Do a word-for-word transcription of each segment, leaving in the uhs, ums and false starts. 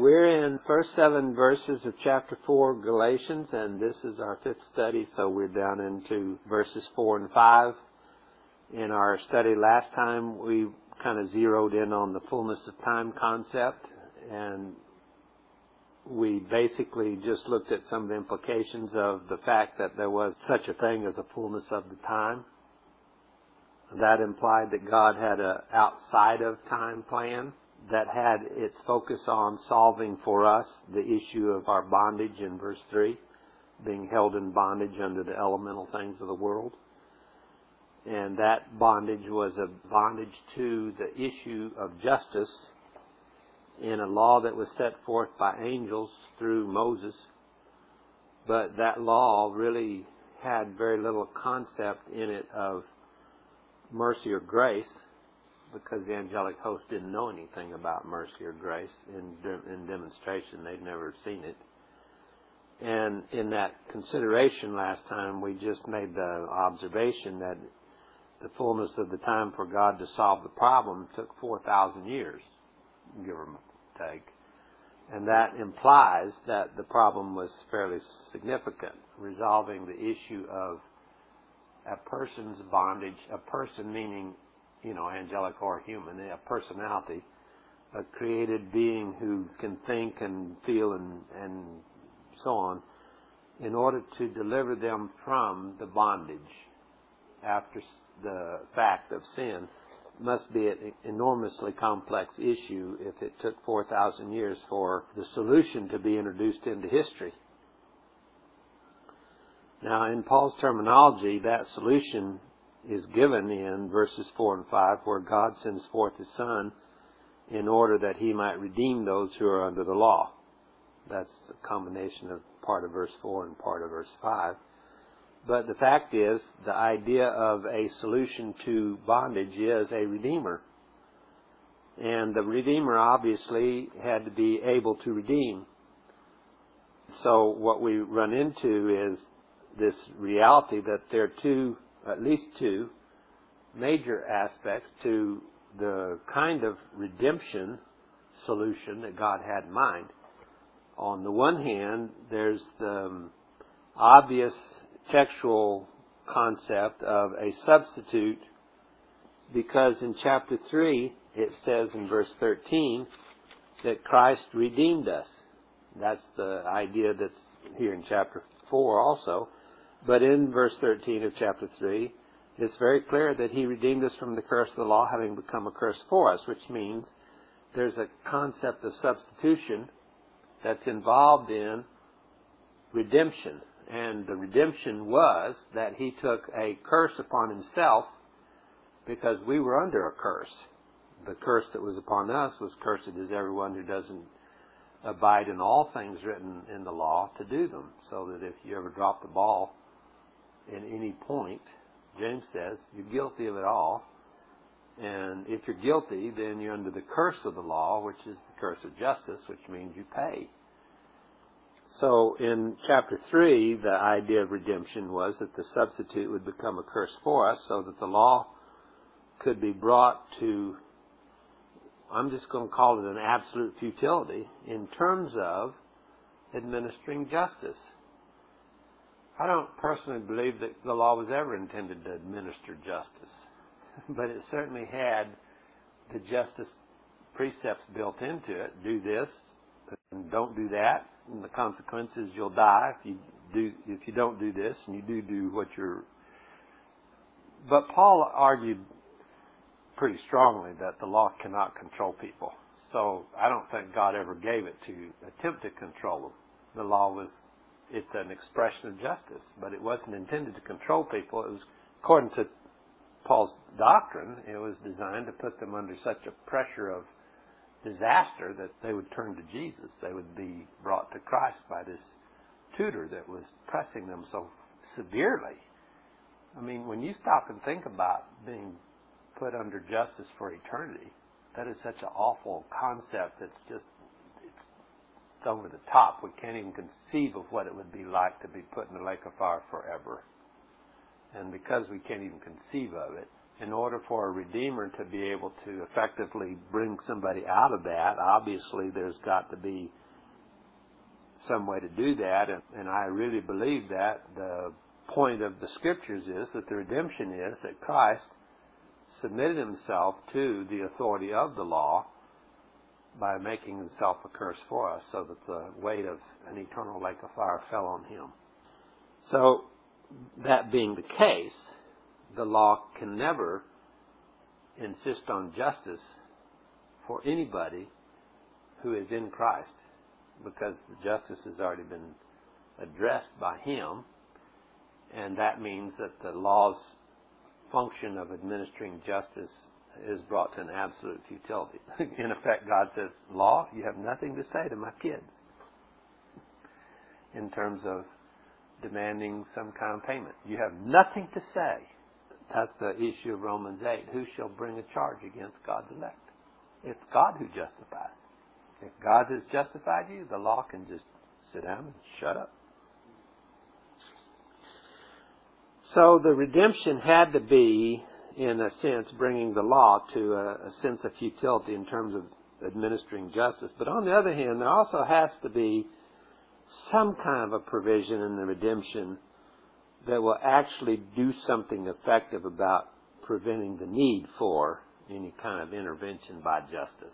we're in first seven verses of chapter four of Galatians, and this is our fifth study, so we're down into verses four and five. In our study last time, we kind of zeroed in on the fullness of time concept, and we basically just looked at some of the implications of the fact that there was such a thing as a fullness of the time. That implied that God had an outside of time plan that had its focus on solving for us the issue of our bondage in verse three, being held in bondage under the elemental things of the world. And that bondage was a bondage to the issue of justice in a law that was set forth by angels through Moses. But that law really had very little concept in it of mercy or grace, because the angelic host didn't know anything about mercy or grace in, in demonstration. They'd never seen it. And in that consideration last time, we just made the observation that the fullness of the time for God to solve the problem took four thousand years, give or take. And that implies that the problem was fairly significant, resolving the issue of a person's bondage, a person meaning, you know, angelic or human, a personality, a created being who can think and feel and, and so on, in order to deliver them from the bondage after the fact of sin, must be an enormously complex issue if it took four thousand years for the solution to be introduced into history. Now, in Paul's terminology, that solution is given in verses four and five, where God sends forth His Son in order that He might redeem those who are under the law. That's a combination of part of verse four and part of verse five. But the fact is, the idea of a solution to bondage is a Redeemer. And the Redeemer obviously had to be able to redeem. So what we run into is this reality that there are two, at least two, major aspects to the kind of redemption solution that God had in mind. On the one hand, there's the obvious textual concept of a substitute, because in chapter three it says in verse thirteen that Christ redeemed us. That's the idea that's here in chapter four also. But in verse thirteen of chapter three, it's very clear that He redeemed us from the curse of the law, having become a curse for us, which means there's a concept of substitution that's involved in redemption. And the redemption was that He took a curse upon Himself because we were under a curse. The curse that was upon us was, "Cursed is everyone who doesn't abide in all things written in the law to do them." So that if you ever drop the ball in any point, James says, you're guilty of it all. And if you're guilty, then you're under the curse of the law, which is the curse of justice, which means you pay. So in chapter three, the idea of redemption was that the substitute would become a curse for us, so that the law could be brought to, I'm just going to call it an absolute futility in terms of administering justice. I don't personally believe that the law was ever intended to administer justice, but it certainly had the justice precepts built into it. Do this and don't do that, and the consequence is you'll die if you do if you don't do this, and you do do what you're. But Paul argued pretty strongly that the law cannot control people. So I don't think God ever gave it to attempt to control them. The law was, it's an expression of justice, but it wasn't intended to control people. It was, according to Paul's doctrine, it was designed to put them under such a pressure of disaster that they would turn to Jesus. They would be brought to Christ by this tutor that was pressing them so severely. I mean, when you stop and think about being put under justice for eternity, that is such an awful concept that's just, it's, it's over the top. We can't even conceive of what it would be like to be put in the lake of fire forever. And because we can't even conceive of it, in order for a Redeemer to be able to effectively bring somebody out of that, obviously there's got to be some way to do that, and, and I really believe that the point of the Scriptures is that the redemption is that Christ submitted himself to the authority of the law by making himself a curse for us, so that the weight of an eternal lake of fire fell on him. So, that being the case, the law can never insist on justice for anybody who is in Christ, because the justice has already been addressed by him, and that means that the law's function of administering justice is brought to an absolute futility. In effect, God says, law, you have nothing to say to my kids in terms of demanding some kind of payment. You have nothing to say. That's the issue of Romans eight. Who shall bring a charge against God's elect? It's God who justifies. If God has justified you, the law can just sit down and shut up. So the redemption had to be, in a sense, bringing the law to a, a sense of futility in terms of administering justice. But on the other hand, there also has to be some kind of a provision in the redemption that will actually do something effective about preventing the need for any kind of intervention by justice.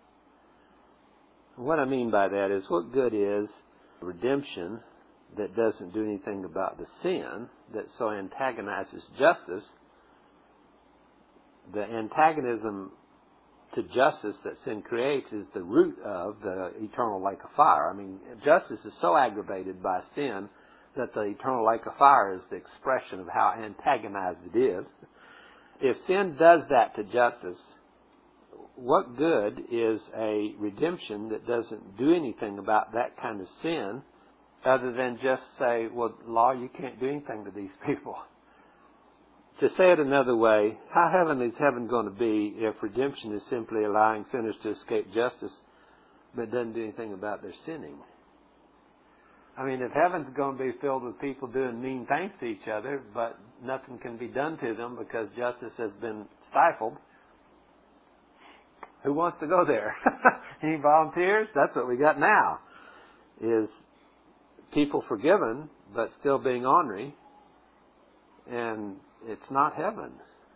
What I mean by that is, what good is redemption that doesn't do anything about the sin that so antagonizes justice? The antagonism to justice that sin creates is the root of the eternal lake of fire. I mean, justice is so aggravated by sin that the eternal lake of fire is the expression of how antagonized it is. If sin does that to justice, what good is a redemption that doesn't do anything about that kind of sin, other than just say, well, law, you can't do anything to these people? To say it another way, how heaven is heaven going to be if redemption is simply allowing sinners to escape justice but doesn't do anything about their sinning? I mean, if heaven's going to be filled with people doing mean things to each other, but nothing can be done to them because justice has been stifled, who wants to go there? Any volunteers? That's what we got now, is people forgiven but still being ornery, and it's not heaven.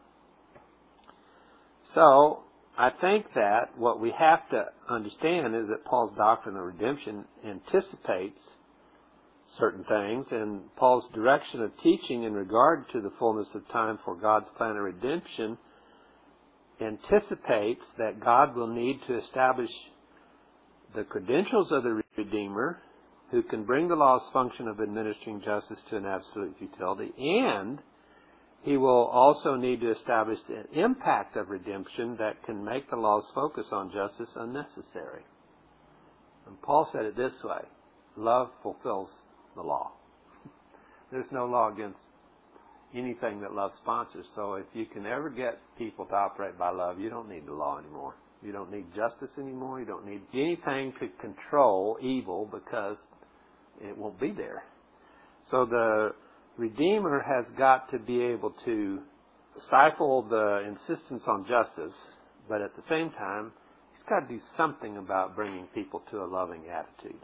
So, I think that what we have to understand is that Paul's doctrine of redemption anticipates certain things, and Paul's direction of teaching in regard to the fullness of time for God's plan of redemption anticipates that God will need to establish the credentials of the Redeemer who can bring the law's function of administering justice to an absolute futility, and he will also need to establish an impact of redemption that can make the law's focus on justice unnecessary. And Paul said it this way: love fulfills the law. There's no law against anything that love sponsors. So if you can ever get people to operate by love, you don't need the law anymore. You don't need justice anymore. You don't need anything to control evil, because it won't be there. So the Redeemer has got to be able to stifle the insistence on justice, but at the same time, he's got to do something about bringing people to a loving attitude.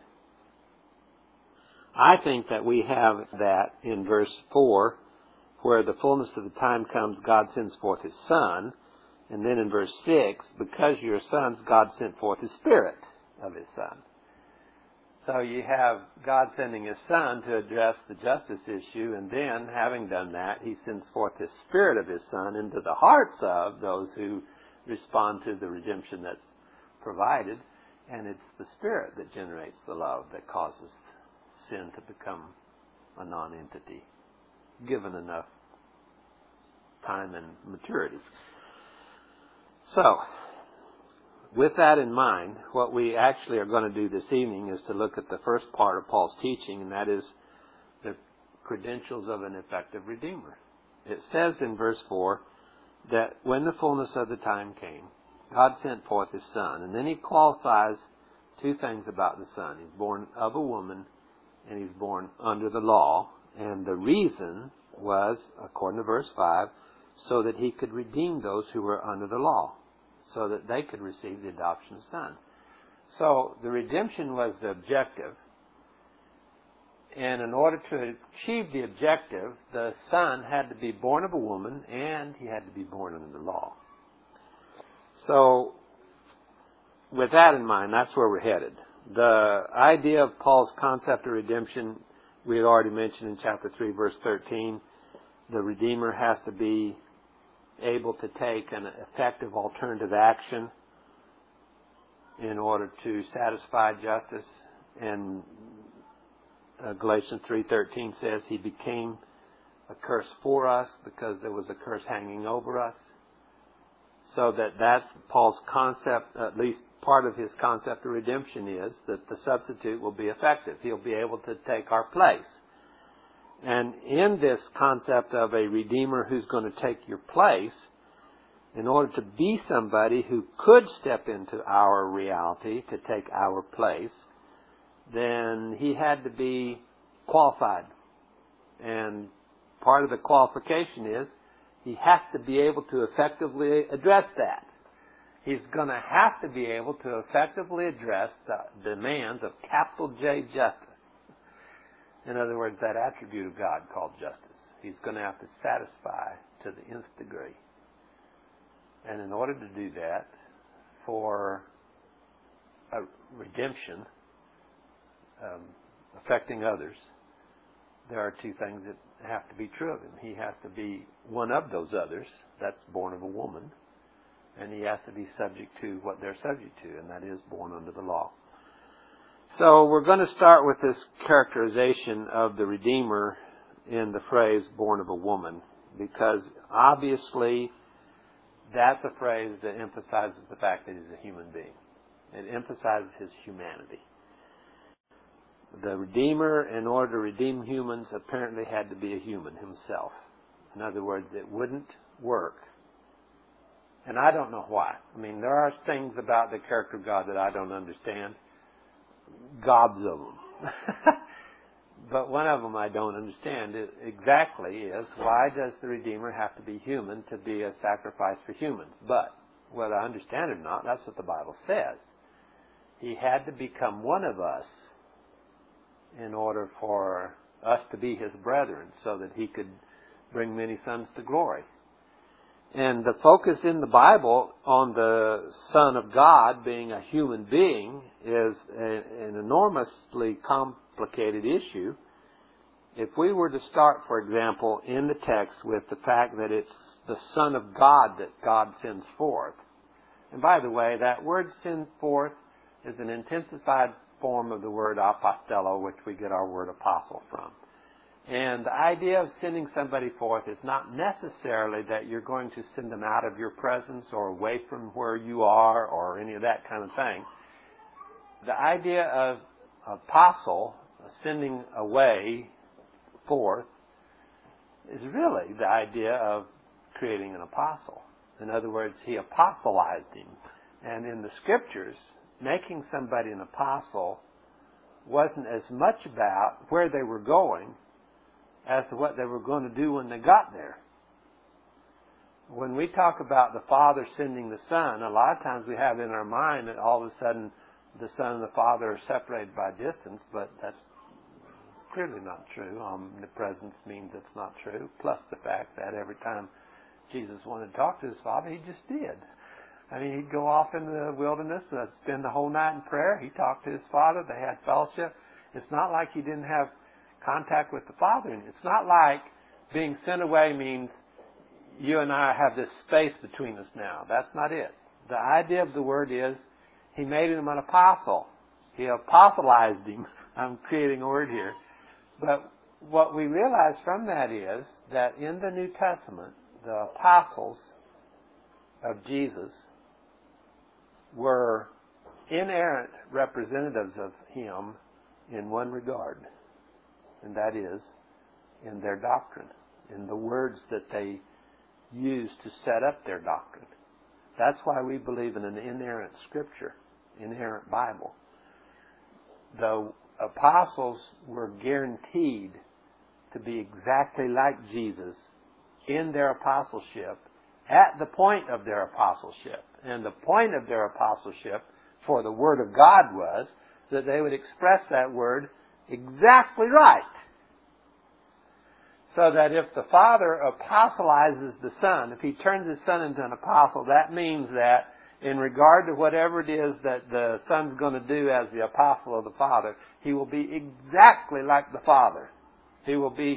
I think that we have that in verse four, where the fullness of the time comes, God sends forth His Son. And then in verse six, because you're sons, God sent forth His Spirit of His Son. So you have God sending His Son to address the justice issue, and then, having done that, He sends forth His Spirit of His Son into the hearts of those who respond to the redemption that's provided. And it's the Spirit that generates the love that causes sin to become a non-entity, given enough time and maturity. So, with that in mind, what we actually are going to do this evening is to look at the first part of Paul's teaching, and that is the credentials of an effective Redeemer. It says in verse four that when the fullness of the time came, God sent forth His Son. And then he qualifies two things about the Son. He's born of a woman, and He's born under the law. And the reason was, according to verse five, so that he could redeem those who were under the law, so that they could receive the adoption of son. So the redemption was the objective. And in order to achieve the objective, the son had to be born of a woman and he had to be born under the law. So with that in mind, that's where we're headed. The idea of Paul's concept of redemption, we had already mentioned in chapter three, verse thirteen. The Redeemer has to be able to take an effective alternative action in order to satisfy justice. And uh, Galatians three thirteen says he became a curse for us because there was a curse hanging over us. So that that's Paul's concept, at least part of his concept of redemption is that the substitute will be effective. He'll be able to take our place. And in this concept of a Redeemer who's going to take your place, in order to be somebody who could step into our reality to take our place, then he had to be qualified. And part of the qualification is he has to be able to effectively address that. He's going to have to be able to effectively address the demands of capital J justice. In other words, that attribute of God called justice. He's going to have to satisfy to the nth degree. And in order to do that, for a redemption um, affecting others, there are two things that have to be true of him. He has to be one of those others, that's born of a woman, and he has to be subject to what they're subject to, and that is born under the law. So we're going to start with this characterization of the Redeemer in the phrase born of a woman, because obviously that's a phrase that emphasizes the fact that he's a human being. It emphasizes his humanity. The Redeemer, in order to redeem humans, apparently had to be a human himself. In other words, it wouldn't work. And I don't know why. I mean, there are things about the character of God that I don't understand. Gobs of them. But one of them I don't understand exactly is, why does the Redeemer have to be human to be a sacrifice for humans? But whether I understand it or not, that's what the Bible says. He had to become one of us in order for us to be his brethren, so that he could bring many sons to glory. And the focus in the Bible on the Son of God being a human being is a, an enormously complicated issue. If we were to start, for example, in the text with the fact that it's the Son of God that God sends forth. And by the way, that word send forth is an intensified form of the word apostello, which we get our word apostle from. And the idea of sending somebody forth is not necessarily that you're going to send them out of your presence or away from where you are or any of that kind of thing. The idea of apostle, sending away forth, is really the idea of creating an apostle. In other words, he apostolized him. And in the Scriptures, making somebody an apostle wasn't as much about where they were going as to what they were going to do when they got there. When we talk about the Father sending the Son, a lot of times we have in our mind that all of a sudden the Son and the Father are separated by distance, but that's clearly not true. Omnipresence means it's not true, plus the fact that every time Jesus wanted to talk to his Father, he just did. I mean, he'd go off in the wilderness, uh, spend the whole night in prayer. He talked to his Father. They had fellowship. It's not like he didn't have contact with the Father. And it's not like being sent away means you and I have this space between us now. That's not it. The idea of the word is he made him an apostle. He apostolized him. I'm creating a word here. But what we realize from that is that in the New Testament, the apostles of Jesus were inerrant representatives of him in one regard, and that is in their doctrine, in the words that they used to set up their doctrine. That's why we believe in an inerrant Scripture, inerrant Bible. The apostles were guaranteed to be exactly like Jesus in their apostleship at the point of their apostleship. And the point of their apostleship for the Word of God was that they would express that Word exactly right. So that if the Father apostolizes the Son, if He turns His Son into an apostle, that means that in regard to whatever it is that the Son's going to do as the apostle of the Father, He will be exactly like the Father. He will be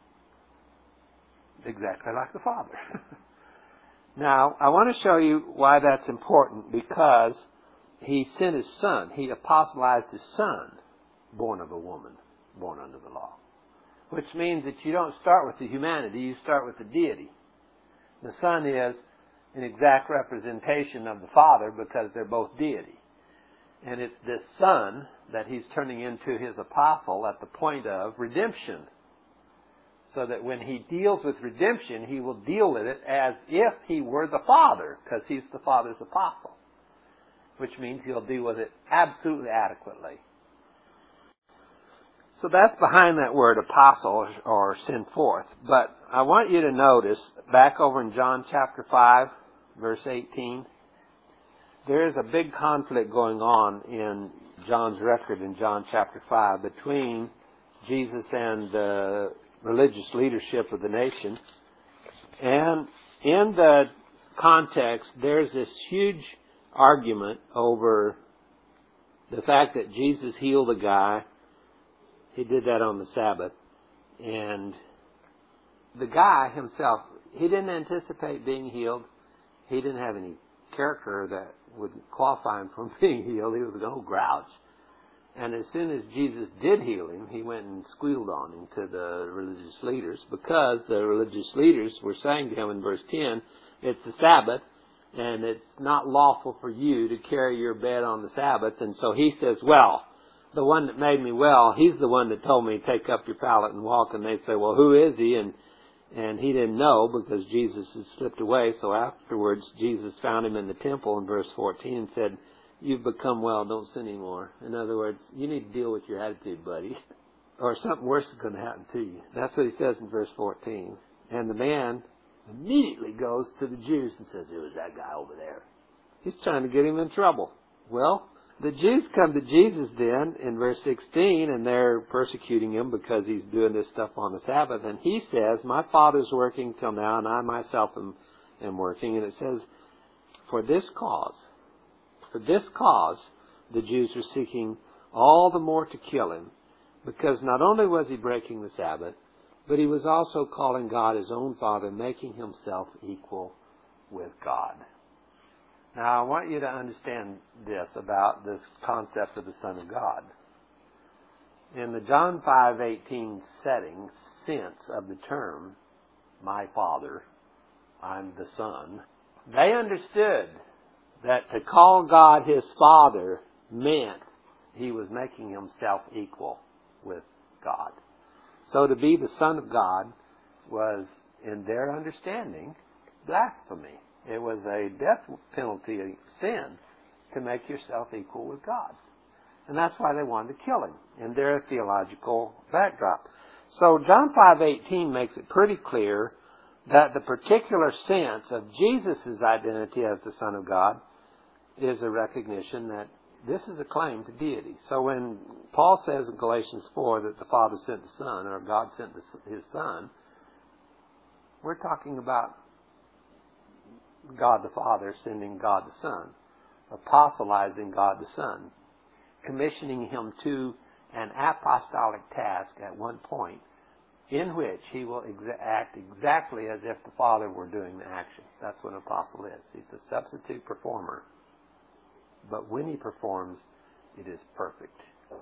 exactly like the Father. Now, I want to show you why that's important, because He sent His Son. He apostolized His Son, born of a woman, born under the law. Which means that you don't start with the humanity, you start with the deity. The Son is an exact representation of the Father because they're both deity. And it's this Son that He's turning into His apostle at the point of redemption. So that when He deals with redemption, He will deal with it as if He were the Father, because He's the Father's apostle. Which means He'll deal with it absolutely adequately. So that's behind that word apostle, or send forth. But I want you to notice, back over in John chapter five, verse eighteen, there is a big conflict going on in John's record in John chapter five between Jesus and the religious leadership of the nation. And in the context, there's this huge argument over the fact that Jesus healed a guy. He did that on the Sabbath. And the guy himself, he didn't anticipate being healed. He didn't have any character that would qualify him from being healed. He was an old grouch. And as soon as Jesus did heal him, he went and squealed on him to the religious leaders, because the religious leaders were saying to him in verse ten, it's the Sabbath, and it's not lawful for you to carry your bed on the Sabbath. And so he says, well, the one that made me well, he's the one that told me, take up your pallet and walk. And they say, well, who is he? And and he didn't know, because Jesus had slipped away. So afterwards, Jesus found him in the temple in verse fourteen and said, you've become well, don't sin anymore. In other words, you need to deal with your attitude, buddy, or something worse is going to happen to you. That's what he says in verse fourteen. And the man immediately goes to the Jews and says, who is that guy over there? He's trying to get him in trouble. Well, the Jews come to Jesus then in verse sixteen, and they're persecuting him because he's doing this stuff on the Sabbath. And he says, my Father's working till now, and I myself am, am working. And it says, for this cause, for this cause, the Jews are seeking all the more to kill him, because not only was he breaking the Sabbath, but he was also calling God his own Father, making himself equal with God. Now, I want you to understand this about this concept of the Son of God. In the John five eighteen setting, sense of the term, my Father, I'm the Son, they understood that to call God his Father meant he was making himself equal with God. So to be the Son of God was, in their understanding, blasphemy. It was a death penalty, a sin, to make yourself equal with God. And that's why they wanted to kill him in their theological backdrop. So John five eighteen makes it pretty clear that the particular sense of Jesus' identity as the Son of God is a recognition that this is a claim to deity. So when Paul says in Galatians four that the Father sent the Son, or God sent his Son, we're talking about God the Father sending God the Son, apostolizing God the Son, commissioning him to an apostolic task at one point, in which he will exa- act exactly as if the Father were doing the action. That's what an apostle is. He's a substitute performer. But when he performs, it is perfect.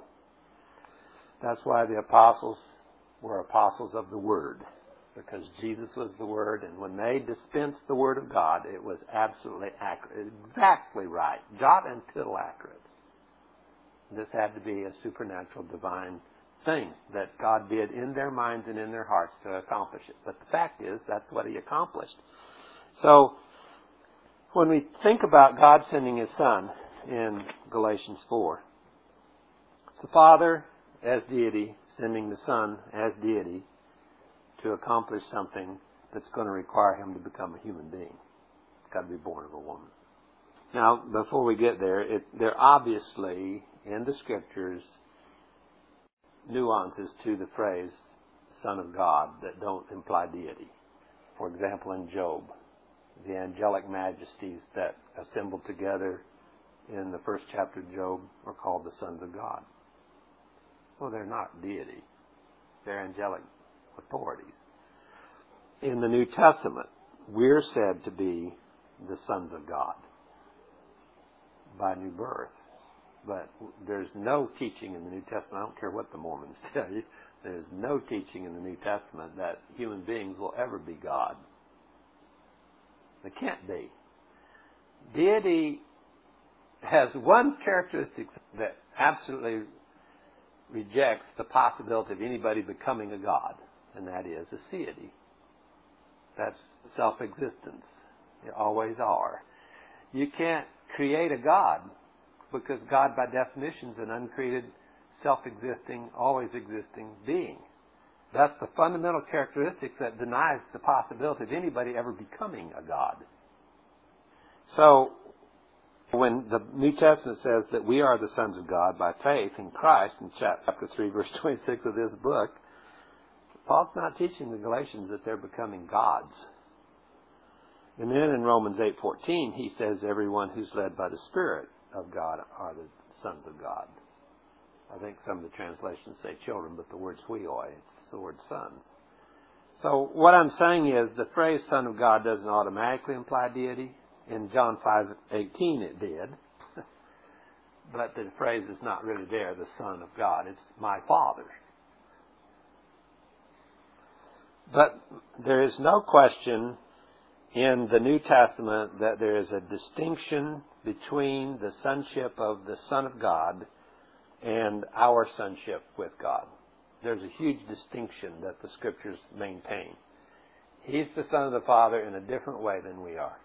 That's why the apostles were apostles of the Word, because Jesus was the Word, and when they dispensed the Word of God, it was absolutely accurate, exactly right, jot and tittle accurate. This had to be a supernatural, divine thing that God did in their minds and in their hearts to accomplish it. But the fact is, that's what he accomplished. So, when we think about God sending his Son in Galatians four, it's the Father as deity sending the Son as deity to accomplish something that's going to require him to become a human being. It's got to be born of a woman. Now, before we get there, it, there are obviously, in the Scriptures, nuances to the phrase Son of God that don't imply deity. For example, in Job, the angelic majesties that assembled together in the first chapter of Job are called the sons of God. Well, they're not deity. They're angelic authorities. In the New Testament, we're said to be the sons of God by new birth. But there's no teaching in the New Testament, I don't care what the Mormons tell you, there's no teaching in the New Testament that human beings will ever be God. They can't be. Deity has one characteristic that absolutely rejects the possibility of anybody becoming a God, and that is aseity. That's self-existence. You always are. You can't create a God, because God, by definition, is an uncreated, self-existing, always existing being. That's the fundamental characteristic that denies the possibility of anybody ever becoming a God. So, when the New Testament says that we are the sons of God by faith in Christ, in chapter three, verse twenty-six of this book, Paul's not teaching the Galatians that they're becoming gods. And then in Romans eight fourteen, he says everyone who's led by the Spirit of God are the sons of God. I think some of the translations say children, but the word's huioi. It's the word sons. So what I'm saying is the phrase Son of God doesn't automatically imply deity. In John five eighteen it did. But the phrase is not really there, the Son of God. It's my Father. But there is no question in the New Testament that there is a distinction between the sonship of the Son of God and our sonship with God. There's a huge distinction that the Scriptures maintain. He's the Son of the Father in a different way than we are.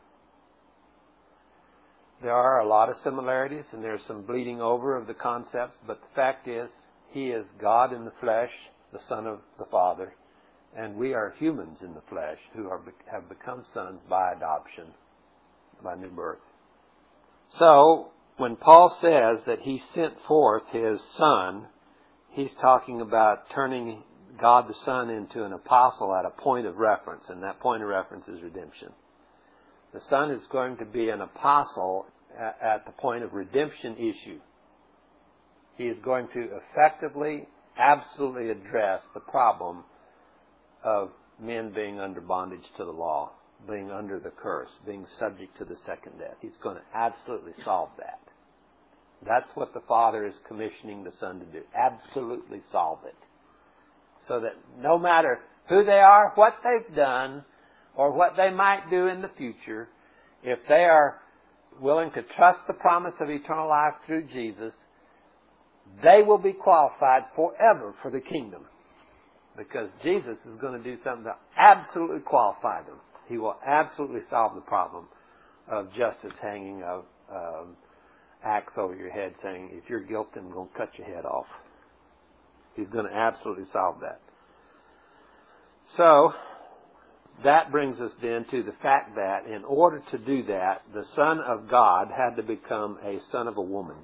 There are a lot of similarities and there's some bleeding over of the concepts, but the fact is, He is God in the flesh, the Son of the Father, and we are humans in the flesh who are, have become sons by adoption, by new birth. So, when Paul says that He sent forth His Son, he's talking about turning God the Son into an apostle at a point of reference, and that point of reference is redemption. The Son is going to be an apostle at the point of redemption issue. He is going to effectively, absolutely address the problem of men being under bondage to the law, being under the curse, being subject to the second death. He's going to absolutely solve that. That's what the Father is commissioning the Son to do. Absolutely solve it. So that no matter who they are, what they've done, or what they might do in the future, if they are willing to trust the promise of eternal life through Jesus, they will be qualified forever for the kingdom. Because Jesus is going to do something to absolutely qualify them. He will absolutely solve the problem of justice hanging a um, axe over your head saying, if you're guilty, I'm going to cut your head off. He's going to absolutely solve that. So, that brings us then to the fact that in order to do that, the Son of God had to become a son of a woman.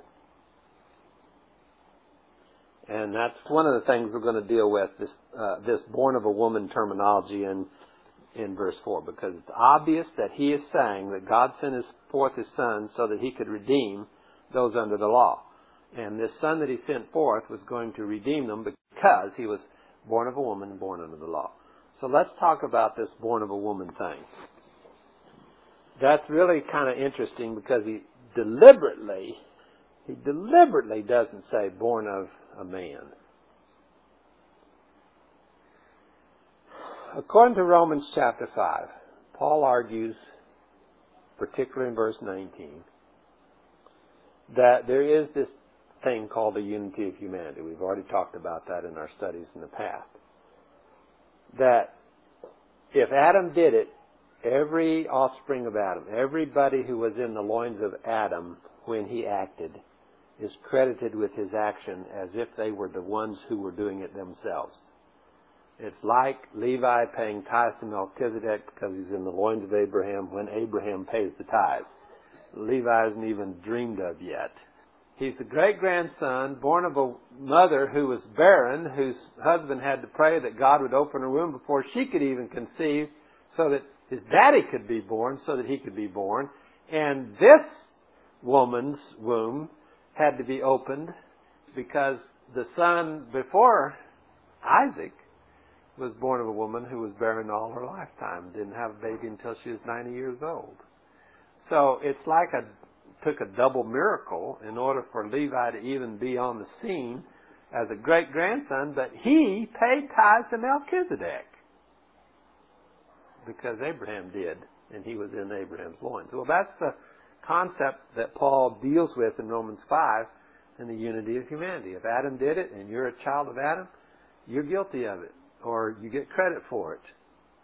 And that's one of the things we're going to deal with, this uh, this born of a woman terminology in in verse four, because it's obvious that he is saying that God sent his, forth His Son so that He could redeem those under the law. And this Son that He sent forth was going to redeem them because He was born of a woman, born under the law. So let's talk about this born of a woman thing. That's really kind of interesting because he deliberately, he deliberately doesn't say born of a man. According to Romans chapter five, Paul argues, particularly in verse nineteen, that there is this thing called the unity of humanity. We've already talked about that in our studies in the past. That if Adam did it, every offspring of Adam, everybody who was in the loins of Adam when he acted, is credited with his action as if they were the ones who were doing it themselves. It's like Levi paying tithes to Melchizedek because he's in the loins of Abraham when Abraham pays the tithes. Levi isn't even dreamed of yet. He's the great-grandson, born of a mother who was barren, whose husband had to pray that God would open her womb before she could even conceive so that his daddy could be born, so that he could be born. And this woman's womb had to be opened because the son before Isaac was born of a woman who was barren all her lifetime, didn't have a baby until she was ninety years old. So it's like a took a double miracle in order for Levi to even be on the scene as a great-grandson, but he paid tithes to Melchizedek because Abraham did, and he was in Abraham's loins. Well, that's the concept that Paul deals with in Romans five in the unity of humanity. If Adam did it and you're a child of Adam, you're guilty of it, or you get credit for it.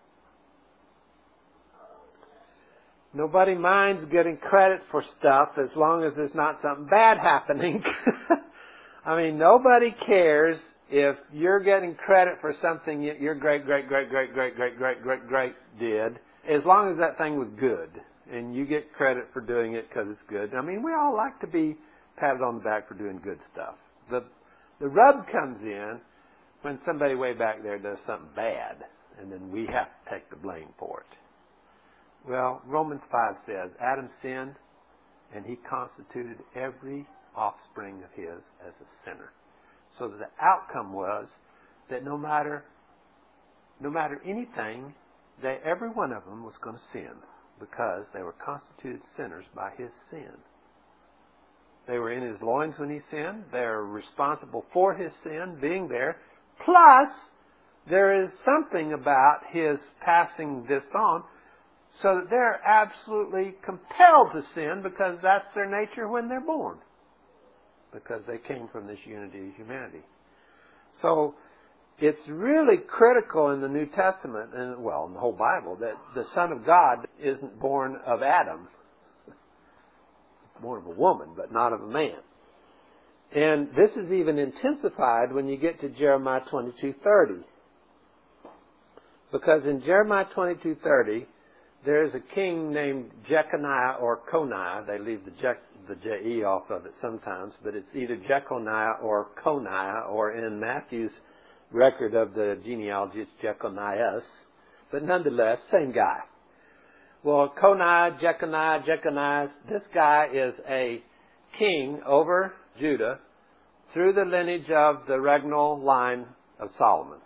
Nobody minds getting credit for stuff as long as there's not something bad happening. I mean, nobody cares if you're getting credit for something your great, great, great, great, great, great, great, great, great did, as long as that thing was good. And you get credit for doing it because it's good. I mean, we all like to be patted on the back for doing good stuff. The, the rub comes in when somebody way back there does something bad, and then we have to take the blame for it. Well, Romans five says, Adam sinned, and he constituted every offspring of his as a sinner. So that the outcome was that no matter no matter anything, they, every one of them was going to sin because they were constituted sinners by his sin. They were in his loins when he sinned. They're responsible for his sin being there. Plus, there is something about his passing this on so that they're absolutely compelled to sin because that's their nature when they're born. Because they came from this unity of humanity. So, it's really critical in the New Testament, and well, in the whole Bible, that the Son of God isn't born of Adam. Born of a woman, but not of a man. And this is even intensified when you get to Jeremiah twenty-two thirty. Because in Jeremiah twenty-two thirty, there is a king named Jeconiah or Coniah. They leave the Je- the J E off of it sometimes, but it's either Jeconiah or Coniah, or in Matthew's record of the genealogy, it's Jeconias. But nonetheless, same guy. Well, Coniah, Jeconiah, Jeconias, this guy is a king over Judah through the lineage of the regnal line of Solomon.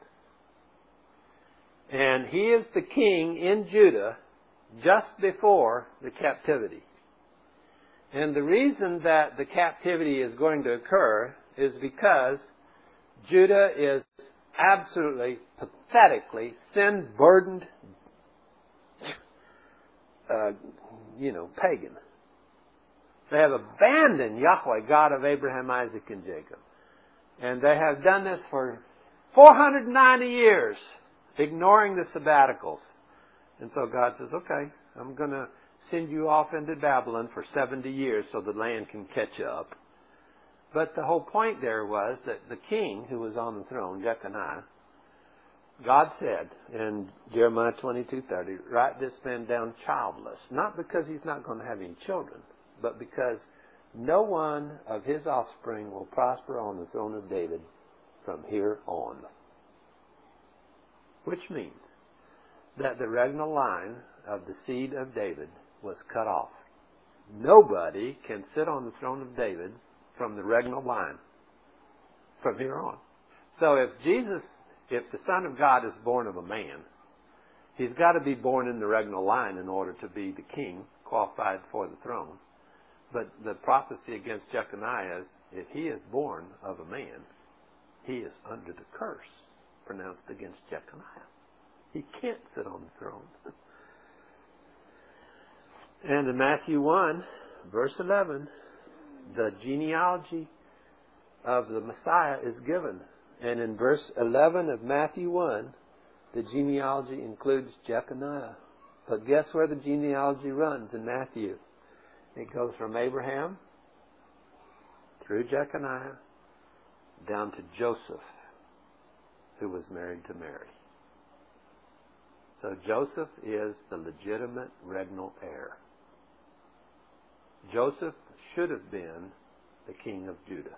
And he is the king in Judah just before the captivity. And the reason that the captivity is going to occur is because Judah is absolutely, pathetically sin-burdened, uh, you know, pagan. They have abandoned Yahweh, God of Abraham, Isaac, and Jacob. And they have done this for four hundred ninety years, ignoring the sabbaticals. And so God says, okay, I'm going to send you off into Babylon for seventy years so the land can catch up. But the whole point there was that the king who was on the throne, Jeconiah, God said in Jeremiah twenty-two thirty, write this man down childless. Not because he's not going to have any children, but because no one of his offspring will prosper on the throne of David from here on. Which means that the regnal line of the seed of David was cut off. Nobody can sit on the throne of David from the regnal line from here on. So if Jesus, if the Son of God is born of a man, he's got to be born in the regnal line in order to be the king, qualified for the throne. But the prophecy against Jeconiah is, if he is born of a man, he is under the curse pronounced against Jeconiah. He can't sit on the throne. And in Matthew one, verse eleven, the genealogy of the Messiah is given. And in verse eleven of Matthew one, the genealogy includes Jeconiah. But guess where the genealogy runs in Matthew? It goes from Abraham through Jeconiah down to Joseph, who was married to Mary. So Joseph is the legitimate regnal heir. Joseph should have been the king of Judah.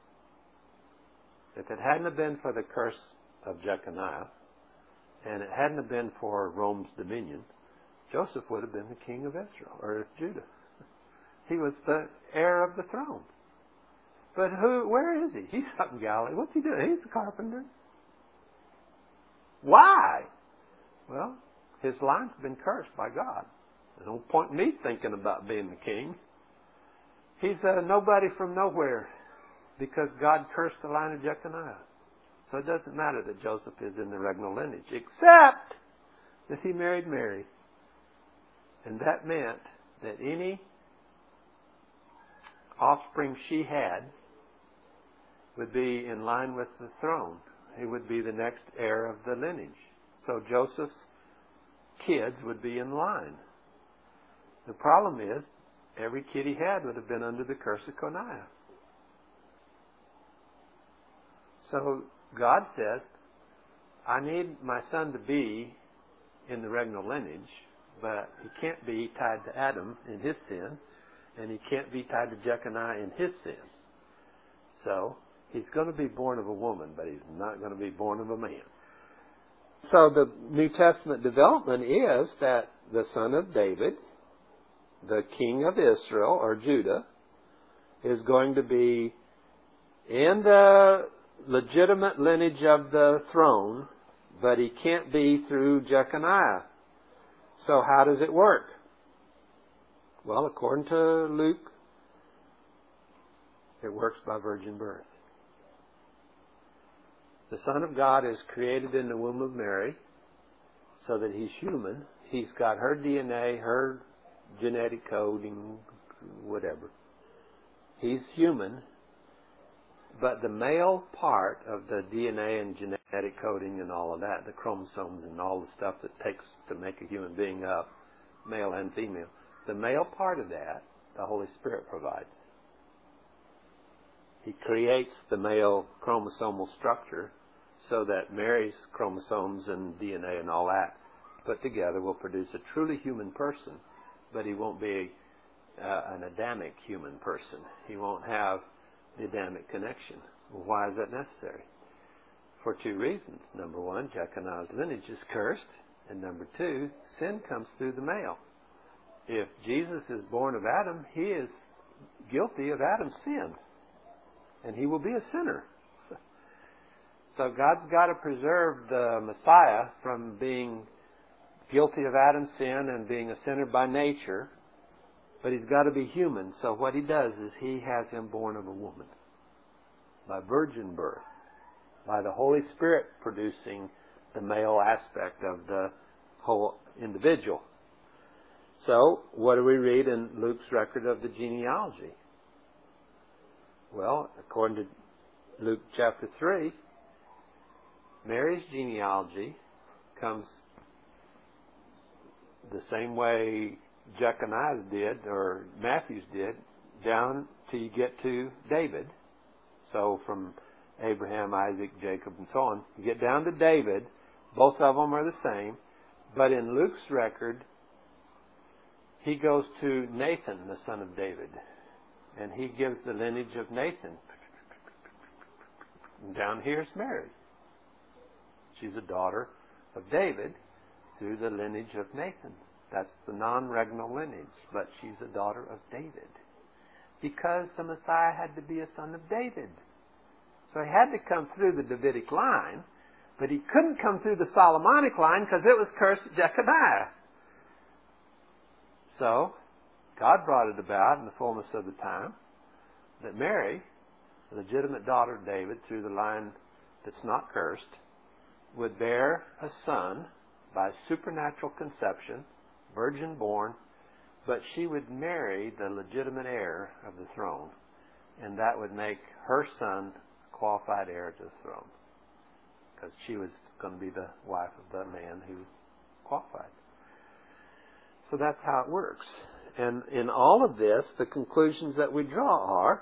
If it hadn't have been for the curse of Jeconiah, and it hadn't have been for Rome's dominion, Joseph would have been the king of Israel, or Judah. He was the heir of the throne. But who? Where is he? He's up in Galilee. What's he doing? He's a carpenter. Why? Well, his line's been cursed by God. There's no point in me thinking about being the king. He's a nobody from nowhere because God cursed the line of Jeconiah. So it doesn't matter that Joseph is in the regnal lineage, except that he married Mary. And that meant that any offspring she had would be in line with the throne. He would be the next heir of the lineage. So Joseph's kids would be in line. The problem is, every kid he had would have been under the curse of Coniah. So God says, I need my son to be in the regnal lineage, but he can't be tied to Adam in his sin, and he can't be tied to Jeconiah in his sin. So he's going to be born of a woman, but he's not going to be born of a man. So the New Testament development is that the son of David, the king of Israel, or Judah, is going to be in the legitimate lineage of the throne, but he can't be through Jeconiah. So how does it work? Well, according to Luke, it works by virgin birth. The Son of God is created in the womb of Mary so that he's human. He's got her D N A, her genetic coding, whatever. He's human, but the male part of the D N A and genetic coding and all of that, the chromosomes and all the stuff that takes to make a human being up, male and female, the male part of that, the Holy Spirit provides. He creates the male chromosomal structure so that Mary's chromosomes and D N A and all that put together will produce a truly human person, but he won't be uh, an Adamic human person. He won't have the Adamic connection. Well, why is that necessary? For two reasons. Number one, Jeconiah's lineage is cursed, and number two, sin comes through the male. If Jesus is born of Adam, he is guilty of Adam's sin, and he will be a sinner. So God's got to preserve the Messiah from being guilty of Adam's sin and being a sinner by nature, but he's got to be human. So what he does is he has him born of a woman, by virgin birth, by the Holy Spirit producing the male aspect of the whole individual. So what do we read in Luke's record of the genealogy? Well, according to Luke chapter three, Mary's genealogy comes the same way Jeconiah's did, or Matthew's did, down till you get to David. So from Abraham, Isaac, Jacob, and so on, you get down to David. Both of them are the same. But in Luke's record, he goes to Nathan, the son of David. And he gives the lineage of Nathan. And down here's Mary. She's a daughter of David through the lineage of Nathan. That's the non-regnal lineage, but she's a daughter of David. Because the Messiah had to be a son of David. So he had to come through the Davidic line, but he couldn't come through the Solomonic line because it was cursed at Jeconiah. So God brought it about in the fullness of the time that Mary, a legitimate daughter of David through the line that's not cursed, would bear a son by supernatural conception, virgin born, but she would marry the legitimate heir of the throne, and that would make her son a qualified heir to the throne, because she was going to be the wife of the man who qualified. So that's how it works. And in all of this, the conclusions that we draw are,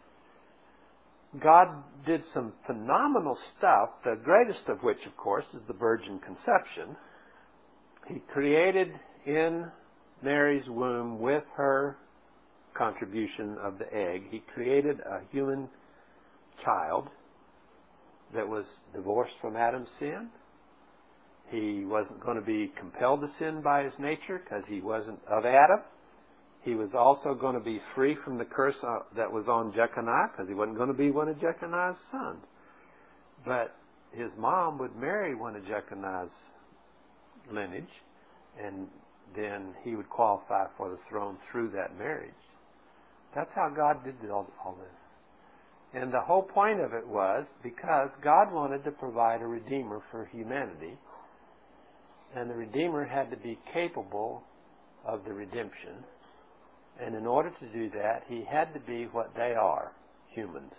God did some phenomenal stuff, the greatest of which, of course, is the virgin conception. He created in Mary's womb, with her contribution of the egg, He created a human child that was divorced from Adam's sin. He wasn't going to be compelled to sin by his nature because he wasn't of Adam. He was also going to be free from the curse that was on Jeconiah because he wasn't going to be one of Jeconiah's sons. But his mom would marry one of Jeconiah's lineage, and then he would qualify for the throne through that marriage. That's how God did all, all this. And the whole point of it was because God wanted to provide a Redeemer for humanity, and the Redeemer had to be capable of the redemption. And in order to do that, He had to be what they are, humans.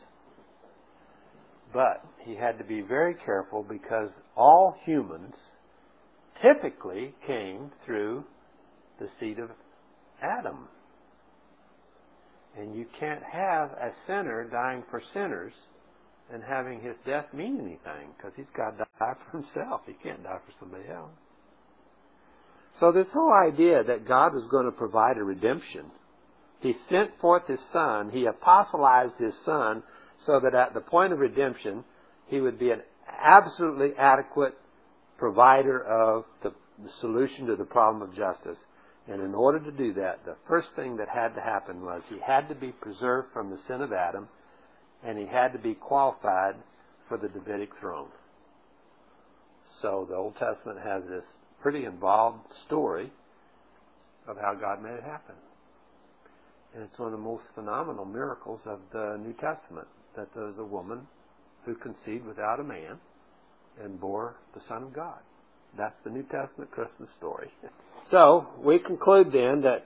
But He had to be very careful because all humans typically came through the seed of Adam. And you can't have a sinner dying for sinners and having his death mean anything, because he's got to die for himself. He can't die for somebody else. So this whole idea that God was going to provide a redemption, He sent forth His Son, He apostolized His Son, so that at the point of redemption, He would be an absolutely adequate provider of the, the solution to the problem of justice. And in order to do that, the first thing that had to happen was He had to be preserved from the sin of Adam, and He had to be qualified for the Davidic throne. So the Old Testament has this pretty involved story of how God made it happen. And it's one of the most phenomenal miracles of the New Testament, that there was a woman who conceived without a man and bore the Son of God. That's the New Testament Christmas story. So, we conclude then that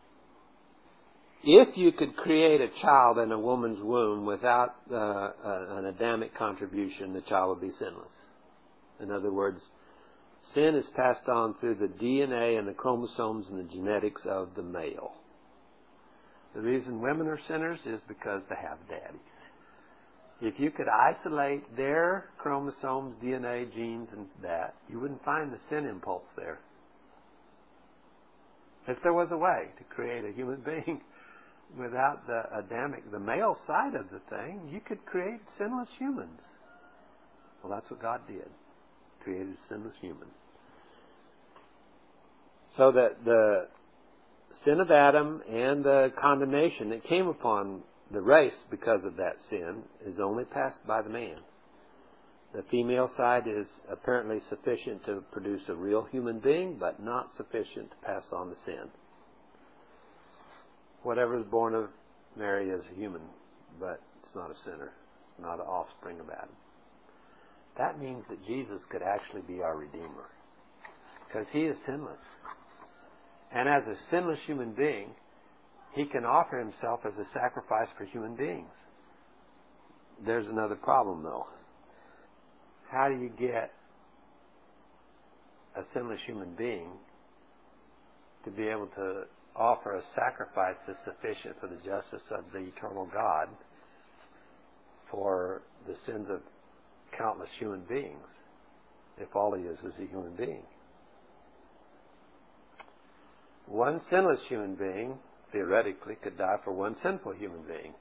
if you could create a child in a woman's womb without uh, an Adamic contribution, the child would be sinless. In other words, sin is passed on through the D N A and the chromosomes and the genetics of the male. The reason women are sinners is because they have daddies. If you could isolate their chromosomes, D N A, genes, and that, you wouldn't find the sin impulse there. If there was a way to create a human being without the Adamic, the male side of the thing, you could create sinless humans. Well, that's what God did. Created a sinless human. So that the sin of Adam and the condemnation that came upon the race because of that sin is only passed by the man. The female side is apparently sufficient to produce a real human being, but not sufficient to pass on the sin. Whatever is born of Mary is a human, but it's not a sinner. It's not an offspring of Adam. That means that Jesus could actually be our Redeemer, because He is sinless. And as a sinless human being, He can offer Himself as a sacrifice for human beings. There's another problem, though. How do you get a sinless human being to be able to offer a sacrifice that's sufficient for the justice of the eternal God for the sins of countless human beings, if all He is is a human being? One sinless human being, theoretically, could die for one sinful human being.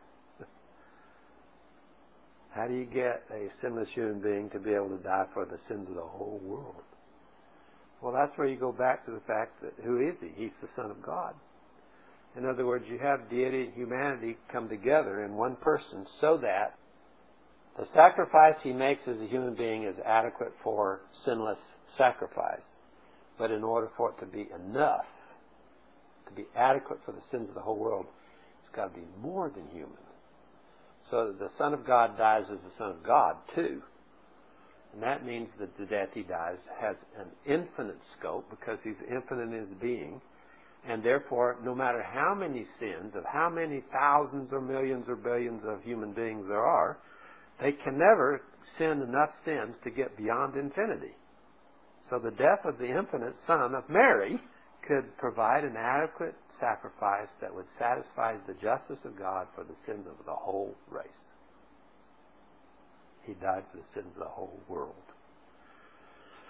How do you get a sinless human being to be able to die for the sins of the whole world? Well, that's where you go back to the fact that who is He? He's the Son of God. In other words, you have deity and humanity come together in one person so that the sacrifice He makes as a human being is adequate for sinless sacrifice. But in order for it to be enough, to be adequate for the sins of the whole world, it's got to be more than human. So that the Son of God dies as the Son of God, too. And that means that the death He dies has an infinite scope, because He's infinite in His being. And therefore, no matter how many sins, of how many thousands or millions or billions of human beings there are, they can never sin enough sins to get beyond infinity. So the death of the infinite Son of Mary could provide an adequate sacrifice that would satisfy the justice of God for the sins of the whole race. He died for the sins of the whole world.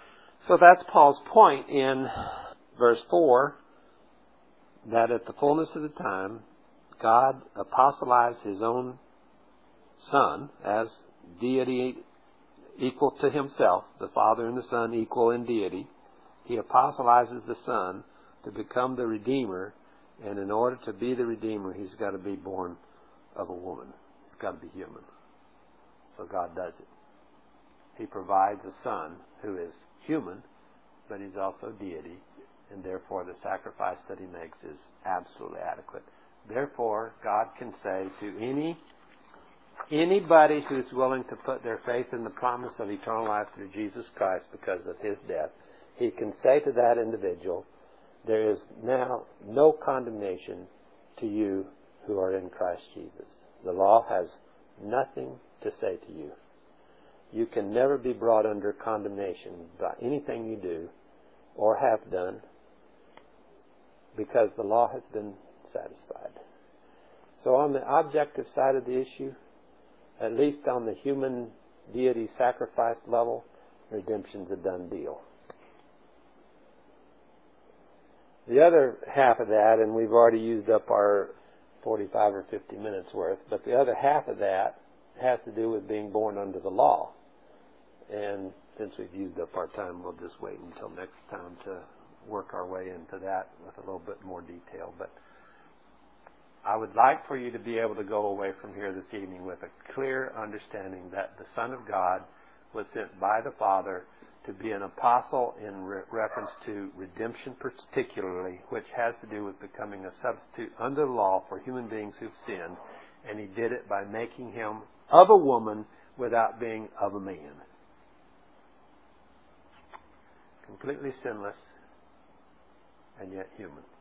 So that's Paul's point in verse four, that at the fullness of the time, God apostolized His own Son as deity equal to Himself, the Father and the Son equal in deity. He apostolizes the Son to become the Redeemer, and in order to be the Redeemer, He's got to be born of a woman. He's got to be human. So God does it. He provides a Son who is human, but He's also deity, and therefore the sacrifice that He makes is absolutely adequate. Therefore, God can say to any anybody who's willing to put their faith in the promise of eternal life through Jesus Christ because of His death, He can say to that individual, there is now no condemnation to you who are in Christ Jesus. The law has nothing to say to you. You can never be brought under condemnation by anything you do or have done, because the law has been satisfied. So on the objective side of the issue, at least on the human deity sacrifice level, redemption's a done deal. The other half of that, and we've already used up our forty-five or fifty minutes worth, but the other half of that has to do with being born under the law. And since we've used up our time, we'll just wait until next time to work our way into that with a little bit more detail. But I would like for you to be able to go away from here this evening with a clear understanding that the Son of God was sent by the Father to be an apostle in re- reference to redemption particularly, which has to do with becoming a substitute under the law for human beings who've sinned. And He did it by making Him of a woman without being of a man. Completely sinless and yet human.